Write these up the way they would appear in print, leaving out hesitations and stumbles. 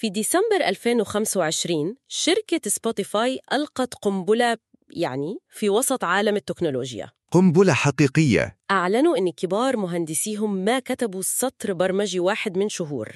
في ديسمبر 2025 شركة سبوتيفاي ألقت قنبلة في وسط عالم التكنولوجيا. قنبلة حقيقية. أعلنوا أن كبار مهندسيهم ما كتبوا سطر برمجي واحد من شهور.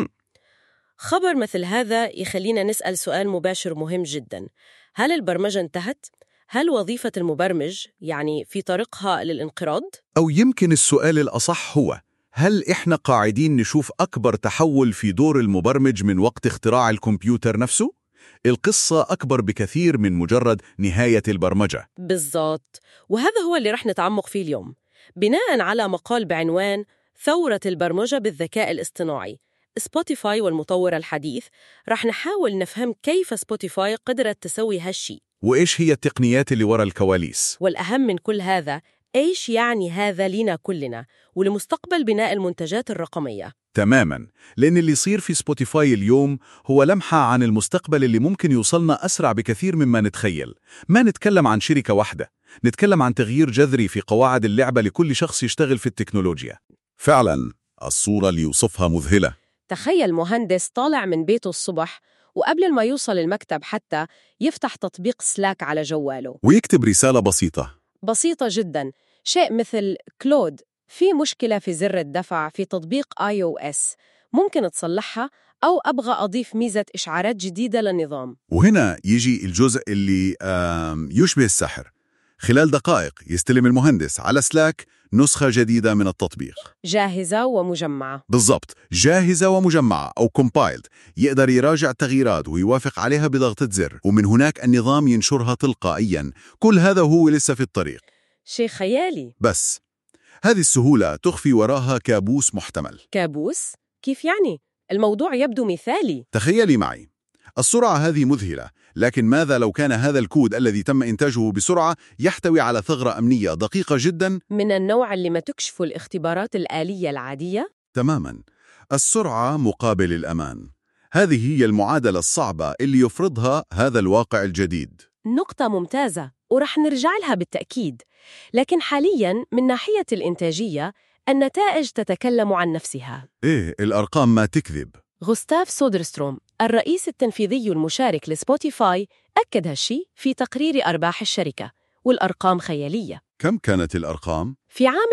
خبر مثل هذا يخلينا نسأل سؤال مباشر مهم جدا: هل البرمجة انتهت؟ هل وظيفة المبرمج في طريقها للانقراض؟ أو يمكن السؤال الأصح هو: هل إحنا قاعدين نشوف أكبر تحول في دور المبرمج من وقت اختراع الكمبيوتر نفسه؟ القصة أكبر بكثير من مجرد نهاية البرمجة. بالضبط، وهذا هو اللي رح نتعمق فيه اليوم بناء على مقال بعنوان ثورة البرمجة بالذكاء الاصطناعي، سبوتيفاي والمطور الحديث. رح نحاول نفهم كيف سبوتيفاي قدرت تسوي هالشي، وإيش هي التقنيات اللي وراء الكواليس، والأهم من كل هذا إيش هذا لينا كلنا ولمستقبل بناء المنتجات الرقمية. تماماً، لأن اللي يصير في سبوتيفاي اليوم هو لمحة عن المستقبل اللي ممكن يوصلنا أسرع بكثير مما نتخيل. ما نتكلم عن شركة واحدة، نتكلم عن تغيير جذري في قواعد اللعبة لكل شخص يشتغل في التكنولوجيا. فعلاً، الصورة اللي يوصفها مذهلة. تخيل مهندس طالع من بيته الصبح وقبل ما يوصل المكتب حتى يفتح تطبيق سلاك على جواله ويكتب رسالة بسيطة جدا، شيء مثل: كلود، في مشكلة في زر الدفع في تطبيق iOS، ممكن تصلحها؟ أو أبغى أضيف ميزة إشعارات جديدة للنظام. وهنا يجي الجزء اللي يشبه السحر. خلال دقائق يستلم المهندس على سلاك نسخة جديدة من التطبيق، جاهزة ومجمعة. بالضبط، جاهزة ومجمعة أو compiled. يقدر يراجع التغييرات ويوافق عليها بضغطة زر، ومن هناك النظام ينشرها تلقائياً. كل هذا هو لسه في الطريق. شيء خيالي. بس هذه السهولة تخفي وراها كابوس محتمل. كابوس؟ كيف الموضوع يبدو مثالي. تخيلي معي، السرعة هذه مذهلة، لكن ماذا لو كان هذا الكود الذي تم إنتاجه بسرعة يحتوي على ثغرة أمنية دقيقة جداً؟ من النوع اللي ما تكشف الاختبارات الآلية العادية؟ تماماً، السرعة مقابل الأمان. هذه هي المعادلة الصعبة اللي يفرضها هذا الواقع الجديد. نقطة ممتازة، ورح نرجع لها بالتأكيد. لكن حالياً من ناحية الإنتاجية النتائج تتكلم عن نفسها. الأرقام ما تكذب. غوستاف سودرستروم الرئيس التنفيذي المشارك لسبوتيفاي أكد هالشي في تقرير أرباح الشركة، والأرقام خيالية. كم كانت الأرقام؟ في عام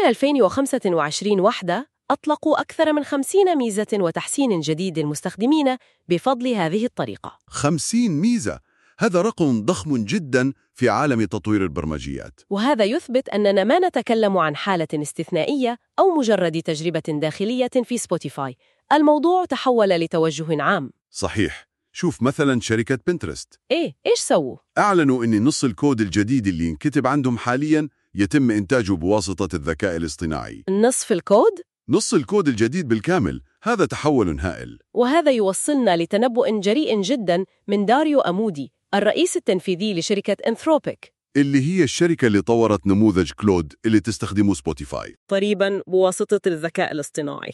2025 وحده أطلقوا أكثر من 50 ميزة وتحسين جديد للمستخدمين بفضل هذه الطريقة. 50 ميزة، هذا رقم ضخم جداً في عالم تطوير البرمجيات. وهذا يثبت أننا ما نتكلم عن حالة استثنائية أو مجرد تجربة داخلية في سبوتيفاي. الموضوع تحول لتوجه عام. صحيح. شوف مثلاً شركة بنترست. إيش سووا؟ أعلنوا أن نص الكود الجديد اللي ينكتب عندهم حالياً يتم إنتاجه بواسطة الذكاء الاصطناعي. نصف الكود؟ نص الكود الجديد بالكامل. هذا تحول هائل. وهذا يوصلنا لتنبؤ جريء جدا من داريو أمودي الرئيس التنفيذي لشركة أنثروبيك، اللي هي الشركة اللي طورت نموذج كلود اللي تستخدمه سبوتيفاي قريبا بواسطة الذكاء الاصطناعي.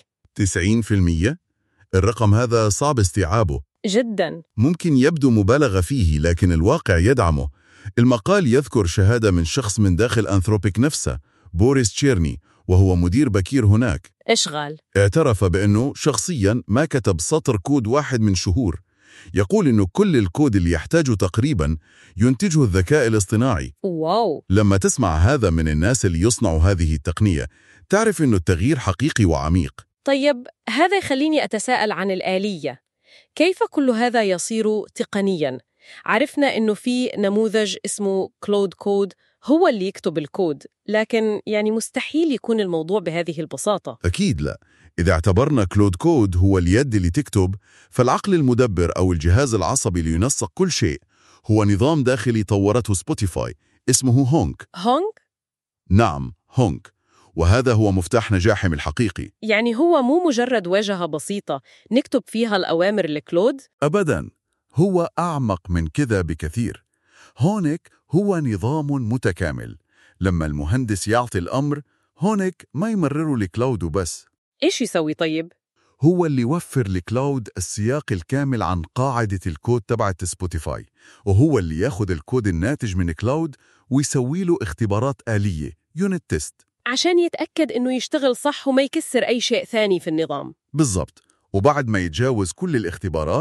90%؟ الرقم هذا صعب استيعابه جدا. ممكن يبدو مبالغة فيه، لكن الواقع يدعمه. المقال يذكر شهادة من شخص من داخل أنثروبيك نفسه، بوريس تشيرني، وهو مدير بكير هناك. إشغال. اعترف بأنه شخصياً ما كتب سطر كود واحد من شهور. يقول إنه كل الكود اللي يحتاجه تقريباً ينتجه الذكاء الاصطناعي. واو. لما تسمع هذا من الناس اللي يصنعوا هذه التقنية تعرف إنه التغيير حقيقي وعميق. طيب، هذا يخليني أتساءل عن الآلية. كيف كل هذا يصير تقنياً؟ عرفنا إنه في نموذج اسمه كلود كود هو اللي يكتب الكود، لكن مستحيل يكون الموضوع بهذه البساطة. أكيد لا. إذا اعتبرنا كلود كود هو اليد اللي تكتب، فالعقل المدبر أو الجهاز العصبي اللي ينسق كل شيء هو نظام داخلي طورته سبوتيفاي اسمه هونك. هونك؟ نعم، هونك. وهذا هو مفتاح نجاحهم الحقيقي. هو مو مجرد واجهة بسيطة نكتب فيها الأوامر لكلود؟ أبداً، هو أعمق من كذا بكثير. هونك هو نظام متكامل. لما المهندس يعطي الأمر، هونك ما يمرره لكلاود وبس. إيش يسوي طيب؟ هو اللي يوفر لكلاود السياق الكامل عن قاعدة الكود تبعت سبوتيفاي، وهو اللي ياخد الكود الناتج من كلاود ويسوي له اختبارات آلية يونت تيست عشان يتأكد إنه يشتغل صح وما يكسر أي شيء ثاني في النظام. بالضبط. وبعد ما يتجاوز كل الاختبارات،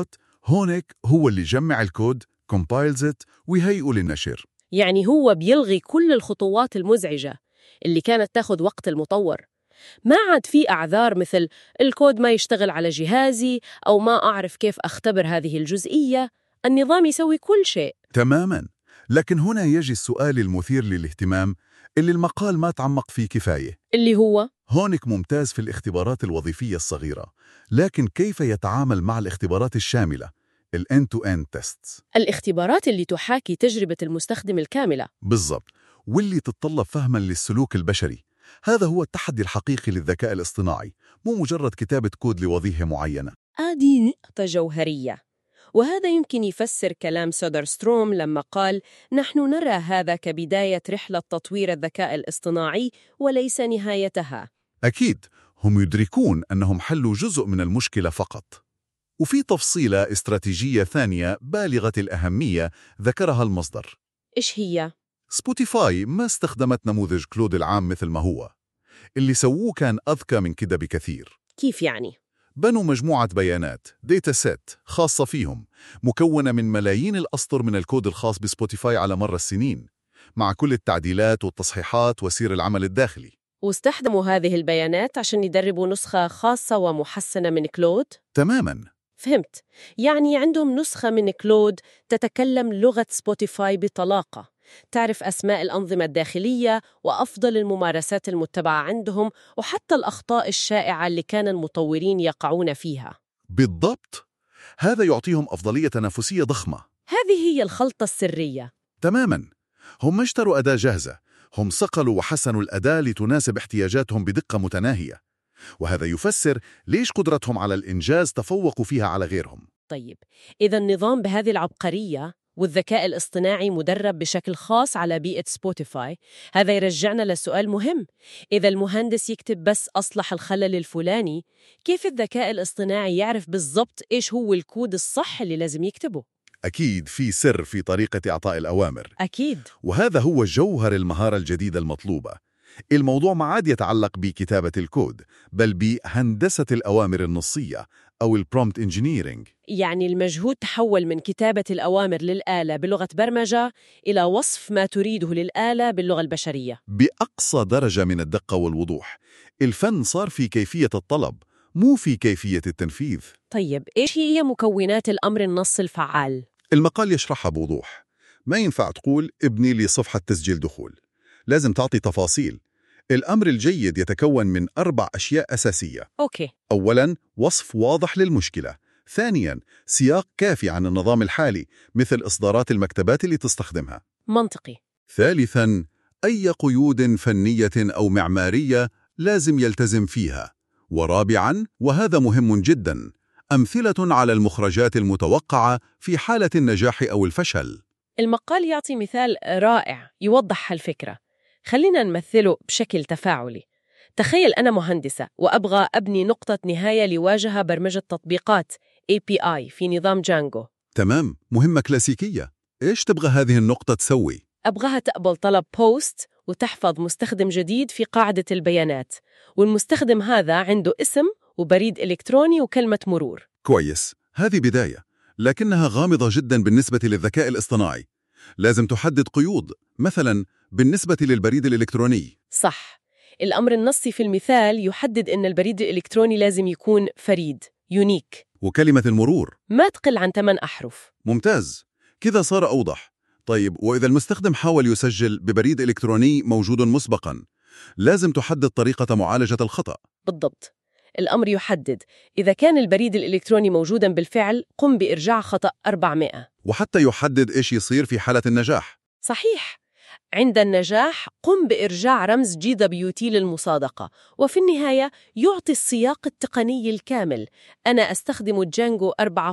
هونيك هو اللي جمع الكود compiles it ويهيئه للنشر. يعني هو بيلغي كل الخطوات المزعجة اللي كانت تاخد وقت المطور. ما عاد في أعذار مثل الكود ما يشتغل على جهازي أو ما أعرف كيف أختبر هذه الجزئية. النظام يسوي كل شيء. تماماً. لكن هنا يجي السؤال المثير للاهتمام اللي المقال ما تعمق فيه كفاية، اللي هو هونيك ممتاز في الاختبارات الوظيفية الصغيرة، لكن كيف يتعامل مع الاختبارات الشاملة ال end-to-end tests؟ الاختبارات اللي تحاكي تجربة المستخدم الكاملة. بالضبط، واللي تتطلب فهماً للسلوك البشري. هذا هو التحدي الحقيقي للذكاء الاصطناعي، مو مجرد كتابة كود لوظيفة معينة. هذه نقطة جوهرية، وهذا يمكن يفسر كلام سودرستروم لما قال: نحن نرى هذا كبداية رحلة تطوير الذكاء الاصطناعي وليس نهايتها. أكيد، هم يدركون أنهم حلوا جزء من المشكلة فقط. وفي تفصيلة استراتيجية ثانية بالغة الأهمية ذكرها المصدر. إيش هي؟ سبوتيفاي ما استخدمت نموذج كلود العام مثل ما هو. اللي سووه كان أذكى من كده بكثير. كيف يعني؟ بنوا مجموعة بيانات داتا سيت خاصة فيهم، مكونة من ملايين الأسطر من الكود الخاص بسبوتيفاي على مر السنين، مع كل التعديلات والتصحيحات وسير العمل الداخلي. واستخدموا هذه البيانات عشان يدربوا نسخة خاصة ومحسنة من كلود؟ تماماً. فهمت. يعني عندهم نسخة من كلود تتكلم لغة سبوتيفاي بطلاقة، تعرف أسماء الأنظمة الداخلية وأفضل الممارسات المتبعة عندهم، وحتى الأخطاء الشائعة اللي كان المطورين يقعون فيها. بالضبط. هذا يعطيهم أفضلية تنافسية ضخمة. هذه هي الخلطة السرية. تماماً. هم اشتروا أداة جاهزة، هم صقلوا وحسنوا الأداة لتناسب احتياجاتهم بدقة متناهية، وهذا يفسر ليش قدرتهم على الإنجاز تفوقوا فيها على غيرهم. طيب، إذا النظام بهذه العبقرية والذكاء الاصطناعي مدرب بشكل خاص على بيئة سبوتيفاي، هذا يرجعنا لسؤال مهم. إذا المهندس يكتب بس أصلح الخلل الفلاني، كيف الذكاء الاصطناعي يعرف بالضبط إيش هو الكود الصح اللي لازم يكتبه؟ أكيد في سر في طريقة إعطاء الأوامر. أكيد. وهذا هو جوهر المهارة الجديدة المطلوبة. الموضوع ما عاد يتعلق بكتابة الكود، بل بهندسة الأوامر النصية أو البرومبت انجينيرينج. يعني المجهود تحول من كتابة الأوامر للآلة بلغة برمجة إلى وصف ما تريده للآلة باللغة البشرية بأقصى درجة من الدقة والوضوح. الفن صار في كيفية الطلب، مو في كيفية التنفيذ. طيب، إيش هي مكونات الأمر النص الفعال؟ المقال يشرحها بوضوح. ما ينفع تقول ابني لي صفحة تسجيل دخول، لازم تعطي تفاصيل. الأمر الجيد يتكون من 4 أشياء أساسية. أوكي. أولاً، وصف واضح للمشكلة. ثانياً، سياق كافي عن النظام الحالي مثل إصدارات المكتبات اللي تستخدمها. منطقي. ثالثاً، أي قيود فنية أو معمارية لازم يلتزم فيها. ورابعاً، وهذا مهم جداً، أمثلة على المخرجات المتوقعة في حالة النجاح أو الفشل. المقال يعطي مثال رائع يوضح هالفكرة. خلينا نمثله بشكل تفاعلي. تخيل أنا مهندسة وأبغى أبني نقطة نهاية لواجهة برمجة تطبيقات API في نظام جانجو. تمام، مهمة كلاسيكية. إيش تبغى هذه النقطة تسوي؟ أبغاها تقبل طلب بوست وتحفظ مستخدم جديد في قاعدة البيانات، والمستخدم هذا عنده اسم وبريد إلكتروني وكلمة مرور. كويس، هذه بداية، لكنها غامضة جدا بالنسبة للذكاء الاصطناعي. لازم تحدد قيود، مثلا بالنسبة للبريد الإلكتروني. صح. الأمر النصي في المثال يحدد أن البريد الإلكتروني لازم يكون فريد، يونيك. وكلمة المرور ما تقل عن 8 أحرف. ممتاز، كذا صار أوضح. طيب، وإذا المستخدم حاول يسجل ببريد إلكتروني موجود مسبقا، لازم تحدد طريقة معالجة الخطأ. بالضبط. الأمر يحدد إذا كان البريد الإلكتروني موجوداً بالفعل، قم بإرجاع خطأ 400. وحتى يحدد إيش يصير في حالة النجاح. صحيح. عند النجاح قم بإرجاع رمز GWT للمصادقة، وفي النهاية يعطي السياق التقني الكامل. أنا أستخدم جانجو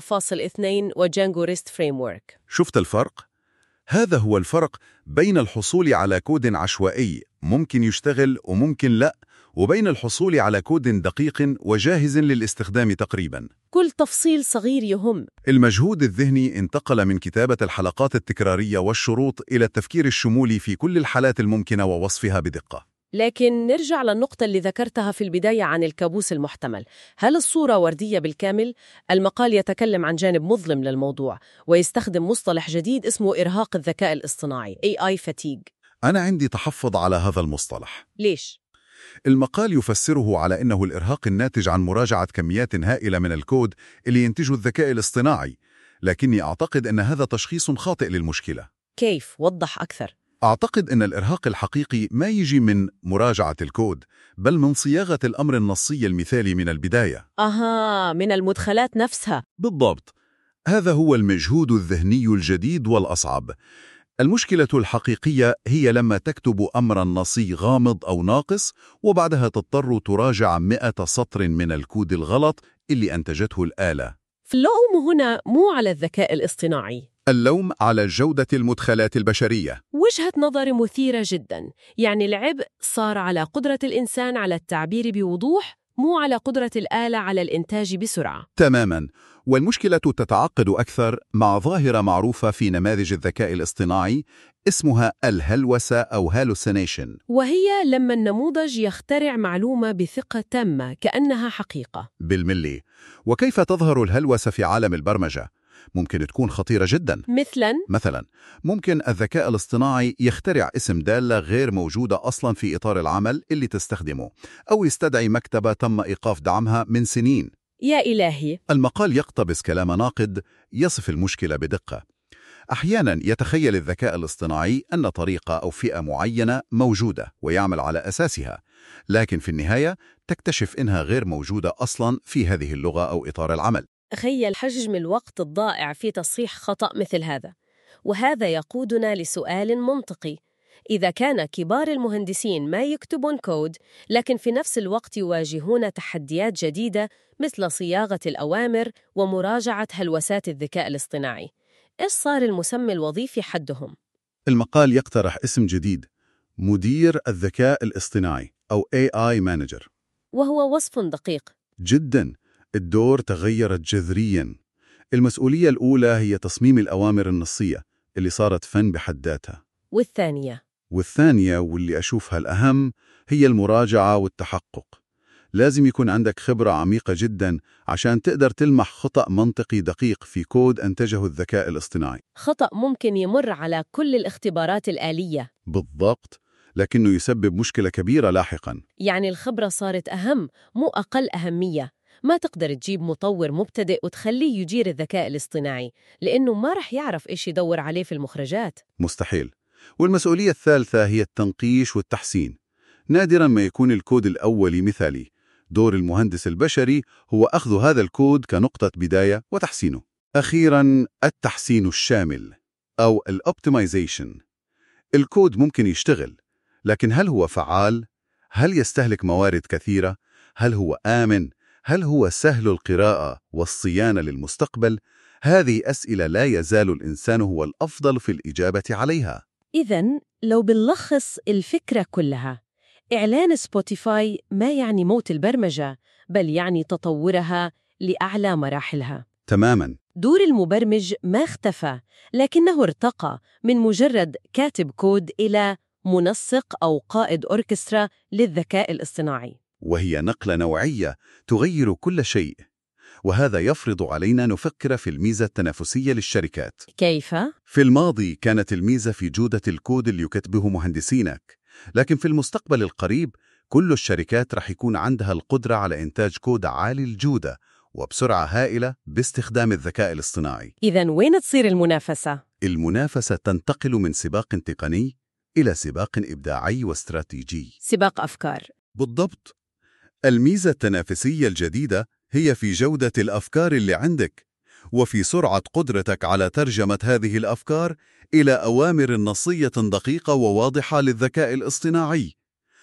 4.2 وجانجو ريست فريمورك. شفت الفرق؟ هذا هو الفرق بين الحصول على كود عشوائي ممكن يشتغل وممكن لا، وبين الحصول على كود دقيق وجاهز للاستخدام تقريباً. كل تفصيل صغير يهم. المجهود الذهني انتقل من كتابة الحلقات التكرارية والشروط إلى التفكير الشمولي في كل الحالات الممكنة ووصفها بدقة. لكن نرجع للنقطة اللي ذكرتها في البداية عن الكابوس المحتمل. هل الصورة وردية بالكامل؟ المقال يتكلم عن جانب مظلم للموضوع ويستخدم مصطلح جديد اسمه إرهاق الذكاء الاصطناعي AI fatigue. أنا عندي تحفظ على هذا المصطلح. ليش؟ المقال يفسره على أنه الإرهاق الناتج عن مراجعة كميات هائلة من الكود اللي ينتجه الذكاء الاصطناعي، لكني أعتقد أن هذا تشخيص خاطئ للمشكلة. كيف؟ وضح أكثر. أعتقد أن الإرهاق الحقيقي ما يجي من مراجعة الكود، بل من صياغة الأمر النصي المثالي من البداية. من المدخلات نفسها. بالضبط، هذا هو المجهود الذهني الجديد والأصعب. المشكلة الحقيقية هي لما تكتب أمرا نصي غامض أو ناقص وبعدها تضطر تراجع 100 سطر من الكود الغلط اللي أنتجته الآلة. فاللوم هنا مو على الذكاء الاصطناعي، اللوم على جودة المدخلات البشرية. وجهة نظر مثيرة جدا. يعني العبء صار على قدرة الإنسان على التعبير بوضوح، مو على قدرة الآلة على الإنتاج بسرعة. تماماً، والمشكلة تتعقد أكثر مع ظاهرة معروفة في نماذج الذكاء الاصطناعي اسمها الهلوسة أو hallucination، وهي لما النموذج يخترع معلومة بثقة تامة كأنها حقيقة. بالملي. وكيف تظهر الهلوسة في عالم البرمجة؟ ممكن تكون خطيرة جداً. مثلاً ممكن الذكاء الاصطناعي يخترع اسم دالة غير موجودة أصلاً في إطار العمل اللي تستخدمه، أو يستدعي مكتبة تم إيقاف دعمها من سنين. يا إلهي. المقال يقتبس كلام ناقد يصف المشكلة بدقة. أحياناً يتخيل الذكاء الاصطناعي أن طريقة أو فئة معينة موجودة ويعمل على أساسها، لكن في النهاية تكتشف إنها غير موجودة أصلاً في هذه اللغة أو إطار العمل. تخيل حجم الوقت الضائع في تصحيح خطأ مثل هذا. وهذا يقودنا لسؤال منطقي. إذا كان كبار المهندسين ما يكتبون كود، لكن في نفس الوقت يواجهون تحديات جديدة مثل صياغة الأوامر ومراجعة هلوسات الذكاء الاصطناعي، إيش صار المسمى الوظيفي حدهم؟ المقال يقترح اسم جديد: مدير الذكاء الاصطناعي أو AI Manager. وهو وصف دقيق جداً. الدور تغيرت جذرياً. المسؤولية الأولى هي تصميم الأوامر النصية اللي صارت فن بحد ذاتها، والثانية واللي أشوفها الأهم هي المراجعة والتحقق. لازم يكون عندك خبرة عميقة جداً عشان تقدر تلمح خطأ منطقي دقيق في كود أنتجه الذكاء الاصطناعي. خطأ ممكن يمر على كل الاختبارات الآلية. بالضبط، لكنه يسبب مشكلة كبيرة لاحقاً. يعني الخبرة صارت أهم مو أقل أهمية. ما تقدر تجيب مطور مبتدئ وتخليه يدير الذكاء الاصطناعي، لأنه ما رح يعرف إيش يدور عليه في المخرجات. مستحيل. والمسؤولية الثالثة هي التنقيش والتحسين. نادراً ما يكون الكود الأولي مثالي. دور المهندس البشري هو أخذ هذا الكود كنقطة بداية وتحسينه. أخيراً، التحسين الشامل أو الأوبتمايزيشن. الكود ممكن يشتغل، لكن هل هو فعال؟ هل يستهلك موارد كثيرة؟ هل هو آمن؟ هل هو سهل القراءة والصيانة للمستقبل؟ هذه أسئلة لا يزال الإنسان هو الأفضل في الإجابة عليها. إذن لو بنلخص الفكرة كلها، إعلان سبوتيفاي ما يعني موت البرمجة، بل يعني تطورها لأعلى مراحلها. تماماً. دور المبرمج ما اختفى، لكنه ارتقى من مجرد كاتب كود إلى منسق أو قائد أوركسترا للذكاء الاصطناعي. وهي نقلة نوعية تغير كل شيء، وهذا يفرض علينا نفكر في الميزة التنافسية للشركات. كيف؟ في الماضي كانت الميزة في جودة الكود اللي يكتبه مهندسينك، لكن في المستقبل القريب كل الشركات رح يكون عندها القدرة على إنتاج كود عالي الجودة وبسرعة هائلة باستخدام الذكاء الاصطناعي. إذن وين تصير المنافسة؟ المنافسة تنتقل من سباق تقني إلى سباق إبداعي واستراتيجي. سباق أفكار. بالضبط. الميزة التنافسية الجديدة هي في جودة الأفكار اللي عندك، وفي سرعة قدرتك على ترجمة هذه الأفكار إلى أوامر نصية دقيقة وواضحة للذكاء الاصطناعي.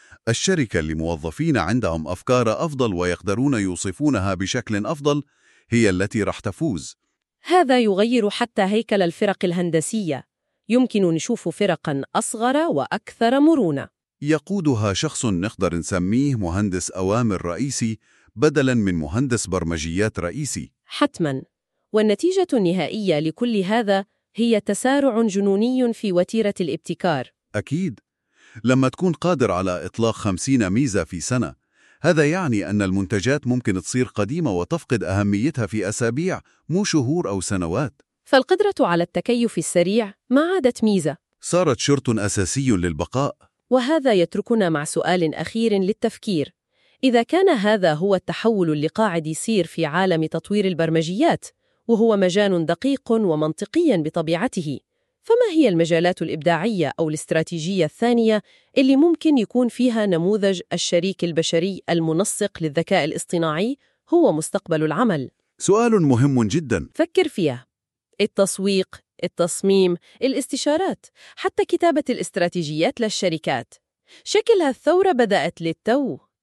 الشركة اللي موظفين عندهم أفكار أفضل ويقدرون يوصفونها بشكل أفضل هي التي رح تفوز. هذا يغير حتى هيكل الفرق الهندسية. يمكن نشوف فرقاً أصغر وأكثر مرونة، يقودها شخص نقدر نسميه مهندس أوامر رئيسي بدلاً من مهندس برمجيات رئيسي. حتماً. والنتيجة النهائية لكل هذا هي تسارع جنوني في وتيرة الابتكار. أكيد. لما تكون قادر على إطلاق 50 ميزة في سنة، هذا يعني أن المنتجات ممكن تصير قديمة وتفقد أهميتها في أسابيع مو شهور أو سنوات. فالقدرة على التكيف السريع ما عادت ميزة، صارت شرط أساسي للبقاء. وهذا يتركنا مع سؤال أخير للتفكير. إذا كان هذا هو التحول اللي قاعد يصير في عالم تطوير البرمجيات، وهو مجال دقيق ومنطقي بطبيعته، فما هي المجالات الإبداعية أو الاستراتيجية الثانية اللي ممكن يكون فيها نموذج الشريك البشري المنسق للذكاء الاصطناعي هو مستقبل العمل؟ سؤال مهم جدا. فكر فيها: التسويق، التصميم، الاستشارات، حتى كتابة الاستراتيجيات للشركات. شكلها الثورة بدأت للتو.